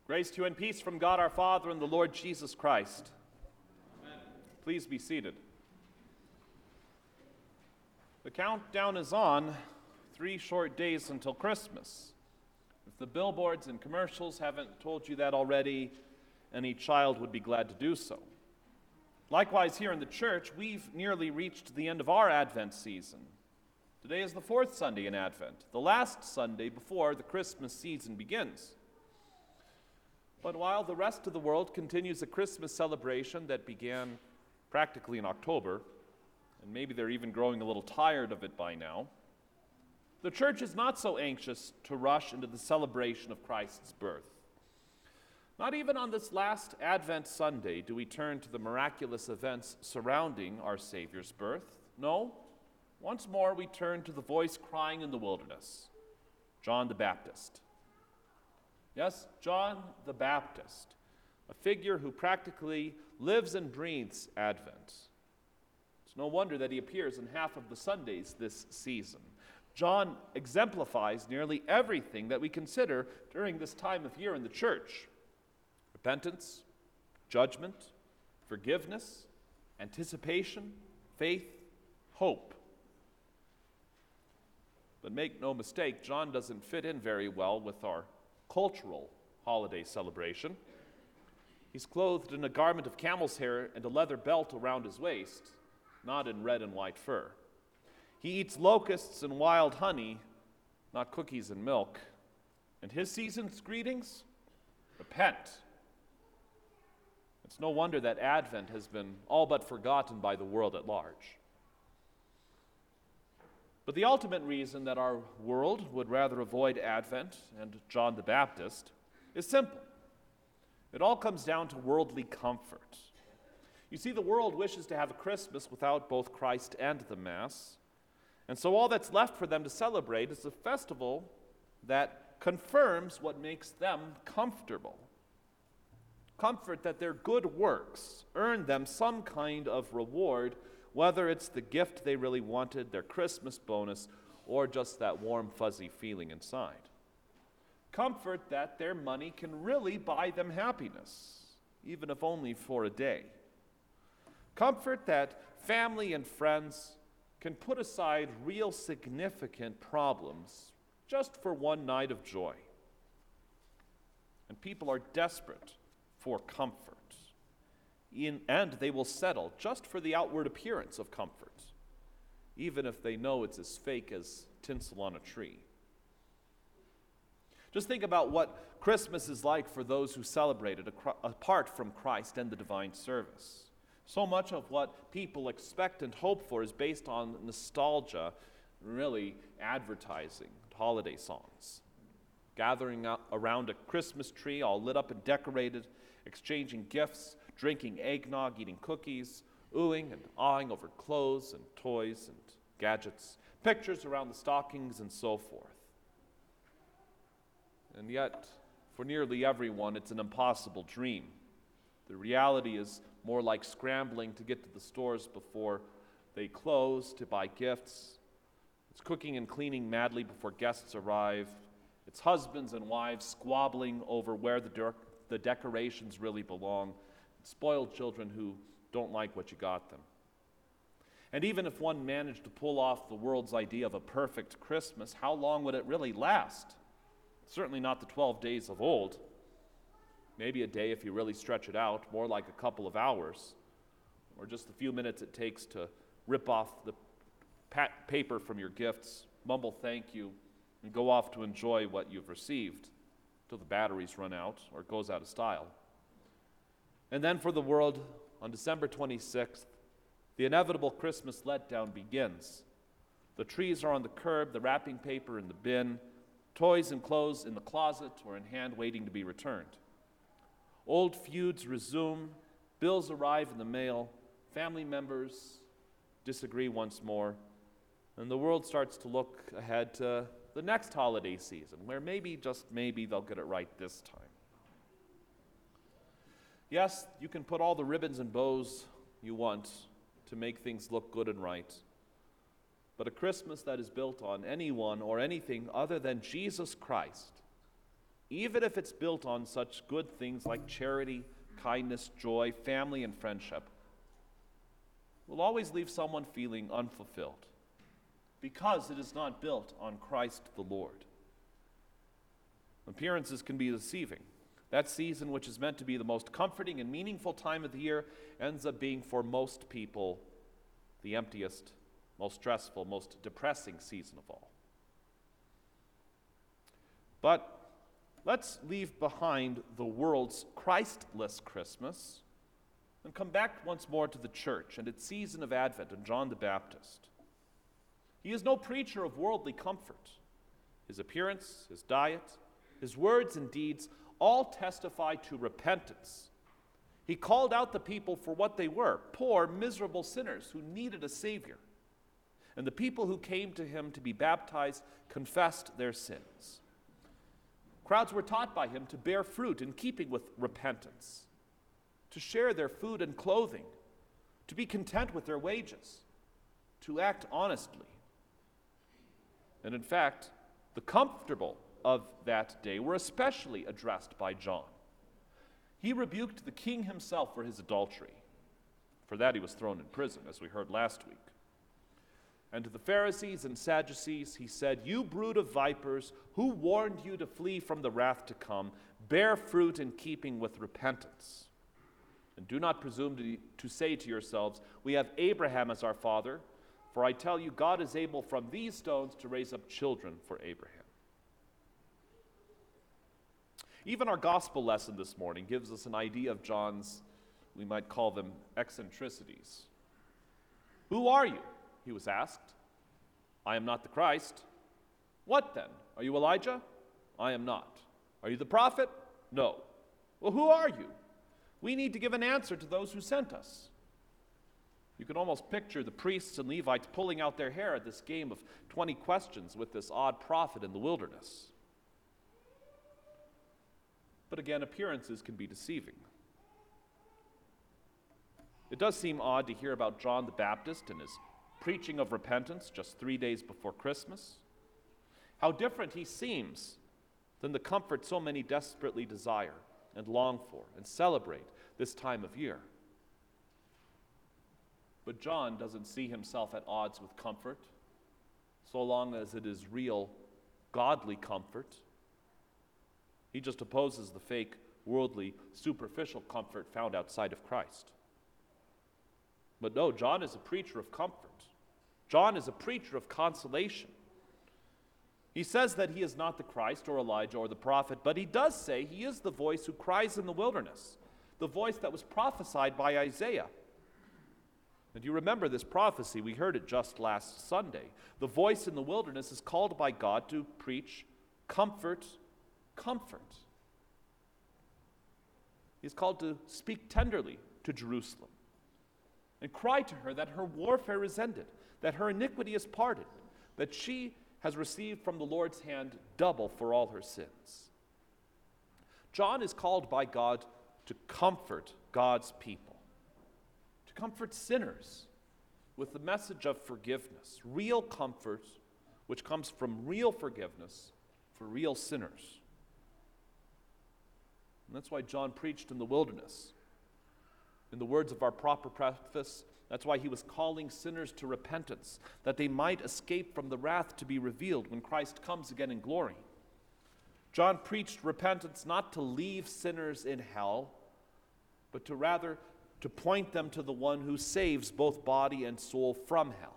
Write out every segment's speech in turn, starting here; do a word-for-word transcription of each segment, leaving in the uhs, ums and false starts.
Grace to you and peace from God our Father and the Lord Jesus Christ. Amen. Please be seated. The countdown is on, three short days until Christmas. If the billboards and commercials haven't told you that already, any child would be glad to do so. Likewise, here in the church, we've nearly reached the end of our Advent season. Today is the fourth Sunday in Advent, the last Sunday before the Christmas season begins. But while the rest of the world continues a Christmas celebration that began practically in October, and maybe they're even growing a little tired of it by now, the church is not so anxious to rush into the celebration of Christ's birth. Not even on this last Advent Sunday do we turn to the miraculous events surrounding our Savior's birth. No, once more we turn to the voice crying in the wilderness, John the Baptist. Yes, John the Baptist, a figure who practically lives and breathes Advent. It's no wonder that he appears in half of the Sundays this season. John exemplifies nearly everything that we consider during this time of year in the church: repentance, judgment, forgiveness, anticipation, faith, hope. But make no mistake, John doesn't fit in very well with our cultural holiday celebration. He's clothed in a garment of camel's hair and a leather belt around his waist, not in red and white fur. He eats locusts and wild honey, not cookies and milk. And his season's greetings? Repent. It's no wonder that Advent has been all but forgotten by the world at large. But the ultimate reason that our world would rather avoid Advent and John the Baptist is simple. It all comes down to worldly comfort. You see, the world wishes to have a Christmas without both Christ and the Mass, and so all that's left for them to celebrate is a festival that confirms what makes them comfortable. Comfort that their good works earn them some kind of reward, whether it's the gift they really wanted, their Christmas bonus, or just that warm, fuzzy feeling inside. Comfort that their money can really buy them happiness, even if only for a day. Comfort that family and friends can put aside real significant problems just for one night of joy. And people are desperate for comfort. In, and they will settle just for the outward appearance of comfort, even if they know it's as fake as tinsel on a tree. Just think about what Christmas is like for those who celebrate it apart from Christ and the divine service. So much of what people expect and hope for is based on nostalgia, really advertising, holiday songs. Gathering around a Christmas tree all lit up and decorated, exchanging gifts, drinking eggnog, eating cookies, oohing and awing over clothes and toys and gadgets, pictures around the stockings and so forth. And yet, for nearly everyone, it's an impossible dream. The reality is more like scrambling to get to the stores before they close to buy gifts. It's cooking and cleaning madly before guests arrive. It's husbands and wives squabbling over where the, de- the decorations really belong. Spoiled children who don't like what you got them. And even if one managed to pull off the world's idea of a perfect Christmas, how long would it really last? Certainly not the twelve days of old. Maybe a day if you really stretch it out, more like a couple of hours, or just the few minutes it takes to rip off the pat- paper from your gifts, mumble thank you, and go off to enjoy what you've received till the batteries run out or it goes out of style. And then for the world, on December twenty-sixth, the inevitable Christmas letdown begins. The trees are on the curb, the wrapping paper in the bin, toys and clothes in the closet or in hand waiting to be returned. Old feuds resume, bills arrive in the mail, family members disagree once more, and the world starts to look ahead to the next holiday season, where maybe, just maybe, they'll get it right this time. Yes, you can put all the ribbons and bows you want to make things look good and right. But a Christmas that is built on anyone or anything other than Jesus Christ even if it's built on such good things like charity, kindness, joy, family, and friendship, will always leave someone feeling unfulfilled because it is not built on Christ the Lord. Appearances can be deceiving. That season, which is meant to be the most comforting and meaningful time of the year, ends up being for most people the emptiest, most stressful, most depressing season of all. But let's leave behind the world's Christless Christmas and come back once more to the church and its season of Advent and John the Baptist. He is no preacher of worldly comfort. His appearance, his diet, his words and deeds all testify to repentance. He called out the people for what they were, poor, miserable sinners who needed a Savior. And the people who came to him to be baptized confessed their sins. Crowds were taught by him to bear fruit in keeping with repentance, to share their food and clothing, to be content with their wages, to act honestly. And in fact, the comfortable of that day were especially addressed by John. He rebuked the king himself for his adultery. For that he was thrown in prison, as we heard last week. And to the Pharisees and Sadducees he said, "You brood of vipers, who warned you to flee from the wrath to come? Bear fruit in keeping with repentance. And do not presume to, to say to yourselves, 'We have Abraham as our father,' for I tell you, God is able from these stones to raise up children for Abraham." Even our gospel lesson this morning gives us an idea of John's, we might call them, eccentricities. "Who are you?" he was asked. "I am not the Christ." "What then? Are you Elijah?" "I am not." "Are you the prophet?" "No." "Well, who are you?" "We need to give an answer to those who sent us." You can almost picture the priests and Levites pulling out their hair at this game of twenty questions with this odd prophet in the wilderness. But again, appearances can be deceiving. It does seem odd to hear about John the Baptist and his preaching of repentance just three days before Christmas. How different he seems than the comfort so many desperately desire and long for and celebrate this time of year. But John doesn't see himself at odds with comfort, so long as it is real, godly comfort. He just opposes the fake, worldly, superficial comfort found outside of Christ. But no, John is a preacher of comfort. John is a preacher of consolation. He says that he is not the Christ or Elijah or the prophet, but he does say he is the voice who cries in the wilderness, the voice that was prophesied by Isaiah. And you remember this prophecy, we heard it just last Sunday. The voice in the wilderness is called by God to preach comfort, comfort. He is called to speak tenderly to Jerusalem and cry to her that her warfare is ended, that her iniquity is pardoned, that she has received from the Lord's hand double for all her sins. John is called by God to comfort God's people, to comfort sinners with the message of forgiveness, real comfort which comes from real forgiveness for real sinners. And that's why John preached in the wilderness. In the words of our proper preface, that's why he was calling sinners to repentance, that they might escape from the wrath to be revealed when Christ comes again in glory. John preached repentance not to leave sinners in hell, but to rather to point them to the one who saves both body and soul from hell.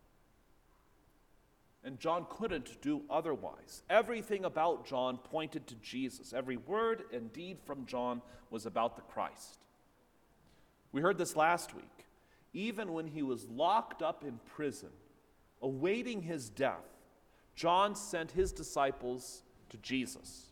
And John couldn't do otherwise. Everything about John pointed to Jesus. Every word and deed from John was about the Christ. We heard this last week. Even when he was locked up in prison, awaiting his death, John sent his disciples to Jesus.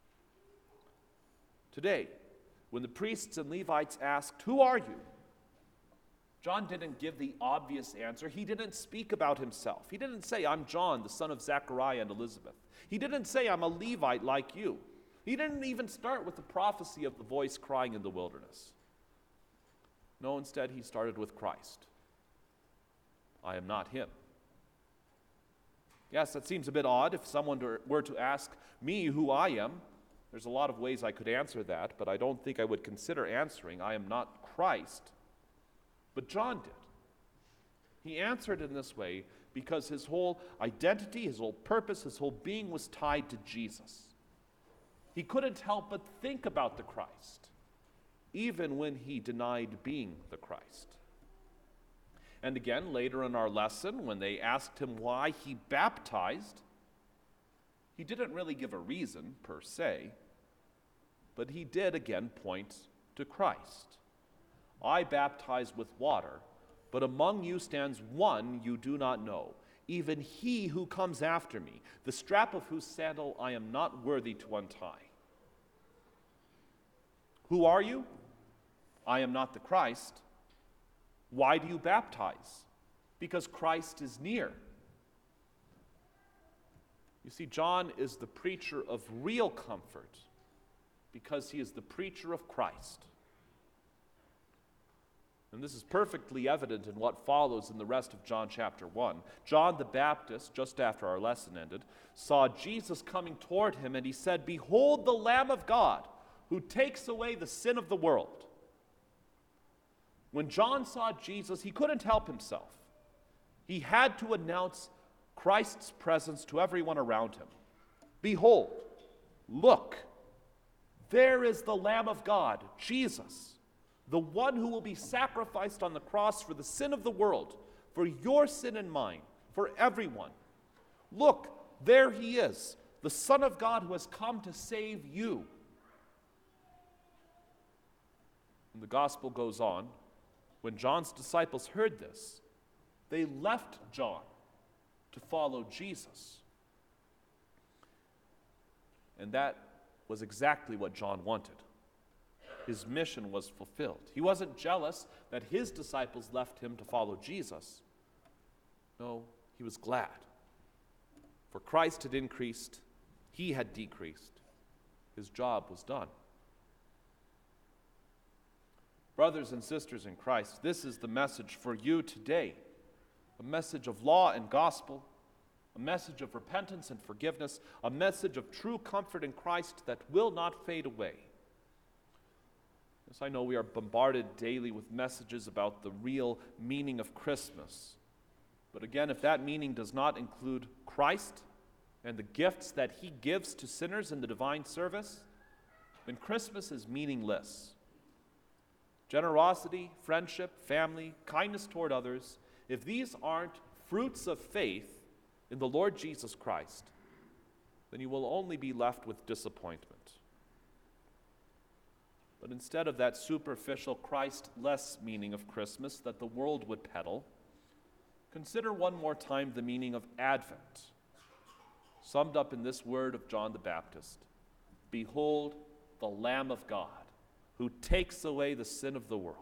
Today, when the priests and Levites asked, "Who are you?" John didn't give the obvious answer. He didn't speak about himself. He didn't say, "I'm John, the son of Zechariah and Elizabeth." He didn't say, "I'm a Levite like you." He didn't even start with the prophecy of the voice crying in the wilderness. No, instead he started with Christ. I am not him. Yes, that seems a bit odd if someone were to ask me who I am. There's a lot of ways I could answer that, but I don't think I would consider answering, I am not Christ. But John did. He answered in this way because his whole identity, his whole purpose, his whole being was tied to Jesus. He couldn't help but think about the Christ, even when he denied being the Christ. And again, later in our lesson, when they asked him why he baptized, he didn't really give a reason per se, but he did again point to Christ. I baptize with water, but among you stands one you do not know, even he who comes after me, the strap of whose sandal I am not worthy to untie. Who are you? I am not the Christ. Why do you baptize? Because Christ is near. You see, John is the preacher of real comfort because he is the preacher of Christ. And this is perfectly evident in what follows in the rest of John chapter one. John the Baptist, just after our lesson ended, saw Jesus coming toward him, and he said, "Behold the Lamb of God, who takes away the sin of the world." When John saw Jesus, he couldn't help himself. He had to announce Christ's presence to everyone around him. Behold, look, there is the Lamb of God, Jesus, the one who will be sacrificed on the cross for the sin of the world, for your sin and mine, for everyone. Look, there he is, the Son of God who has come to save you. And the gospel goes on. When John's disciples heard this, they left John to follow Jesus. And that was exactly what John wanted. His mission was fulfilled. He wasn't jealous that his disciples left him to follow Jesus. No, he was glad. For Christ had increased, he had decreased. His job was done. Brothers and sisters in Christ, this is the message for you today. A message of law and gospel, a message of repentance and forgiveness, a message of true comfort in Christ that will not fade away. Yes, I know we are bombarded daily with messages about the real meaning of Christmas. But again, if that meaning does not include Christ and the gifts that he gives to sinners in the divine service, then Christmas is meaningless. Generosity, friendship, family, kindness toward others, if these aren't fruits of faith in the Lord Jesus Christ, then you will only be left with disappointment. But instead of that superficial Christ-less meaning of Christmas that the world would peddle, consider one more time the meaning of Advent, summed up in this word of John the Baptist: "Behold the Lamb of God, who takes away the sin of the world."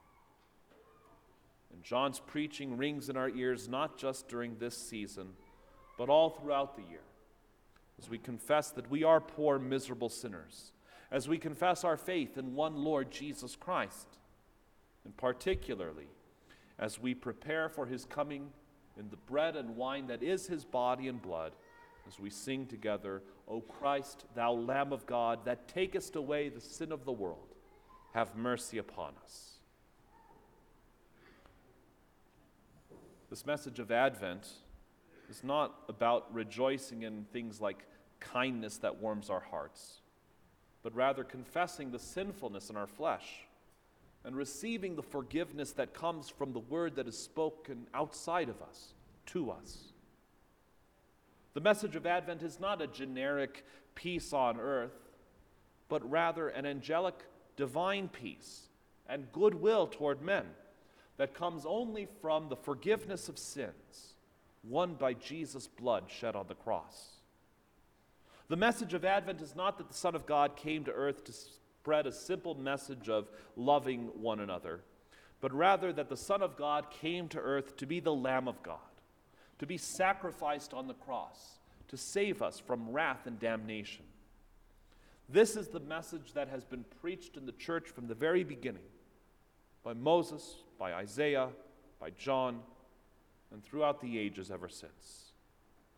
And John's preaching rings in our ears not just during this season, but all throughout the year, as we confess that we are poor, miserable sinners, as we confess our faith in one Lord Jesus Christ, and particularly as we prepare for his coming in the bread and wine that is his body and blood, as we sing together, "O Christ, thou Lamb of God, that takest away the sin of the world, have mercy upon us." This message of Advent is not about rejoicing in things like kindness that warms our hearts, but rather confessing the sinfulness in our flesh and receiving the forgiveness that comes from the word that is spoken outside of us, to us. The message of Advent is not a generic peace on earth, but rather an angelic divine peace and goodwill toward men that comes only from the forgiveness of sins won by Jesus' blood shed on the cross. The message of Advent is not that the Son of God came to earth to spread a simple message of loving one another, but rather that the Son of God came to earth to be the Lamb of God, to be sacrificed on the cross, to save us from wrath and damnation. This is the message that has been preached in the church from the very beginning, by Moses, by Isaiah, by John, and throughout the ages ever since.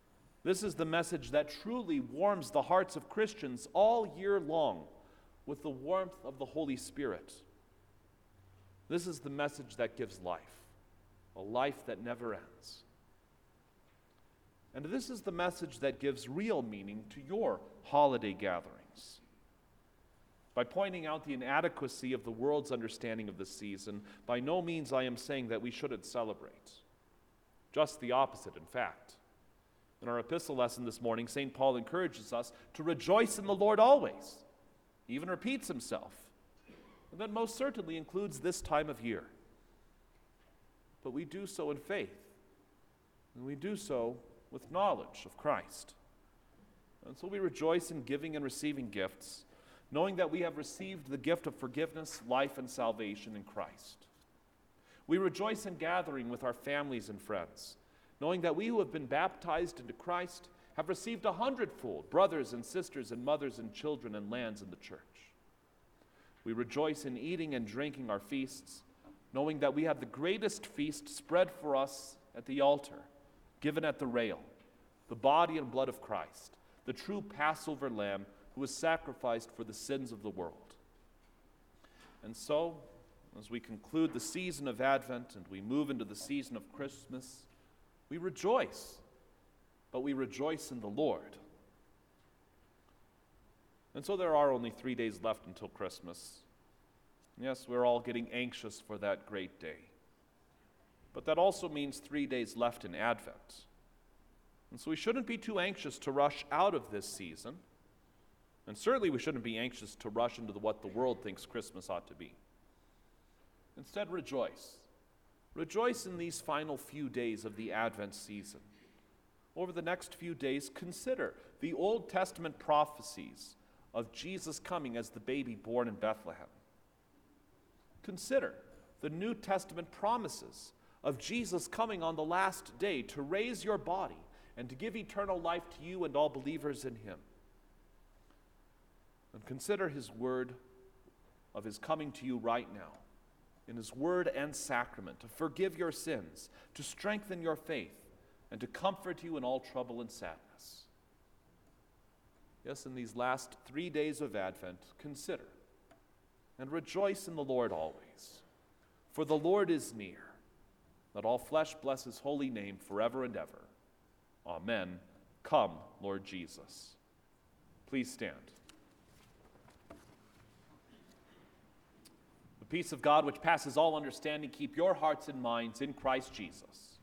This is the message that truly warms the hearts of Christians all year long with the warmth of the Holy Spirit. This is the message that gives life, a life that never ends. And this is the message that gives real meaning to your holiday gatherings. By pointing out the inadequacy of the world's understanding of this season, by no means I am saying that we shouldn't celebrate. Just the opposite, in fact. In our epistle lesson this morning, Saint Paul encourages us to rejoice in the Lord always. He even repeats himself. And that most certainly includes this time of year. But we do so in faith. And we do so with knowledge of Christ. And so we rejoice in giving and receiving gifts, knowing that we have received the gift of forgiveness, life, and salvation in Christ. We rejoice in gathering with our families and friends, knowing that we who have been baptized into Christ have received a hundredfold brothers and sisters and mothers and children and lands in the church. We rejoice in eating and drinking our feasts, knowing that we have the greatest feast spread for us at the altar, given at the rail, the body and blood of Christ, the true Passover lamb who was sacrificed for the sins of the world. And so, as we conclude the season of Advent and we move into the season of Christmas, we rejoice, but we rejoice in the Lord. And so there are only three days left until Christmas. Yes, we're all getting anxious for that great day. But that also means three days left in Advent. And so we shouldn't be too anxious to rush out of this season. And certainly we shouldn't be anxious to rush into the, what the world thinks Christmas ought to be. Instead, rejoice. Rejoice in these final few days of the Advent season. Over the next few days, consider the Old Testament prophecies of Jesus coming as the baby born in Bethlehem. Consider the New Testament promises of Jesus coming on the last day to raise your body and to give eternal life to you and all believers in him. And consider his word of his coming to you right now, in his word and sacrament, to forgive your sins, to strengthen your faith, and to comfort you in all trouble and sadness. Yes, in these last three days of Advent, consider and rejoice in the Lord always. For the Lord is near. Let all flesh bless his holy name forever and ever. Amen. Come, Lord Jesus. Please stand. The peace of God, which passes all understanding, keep your hearts and minds in Christ Jesus.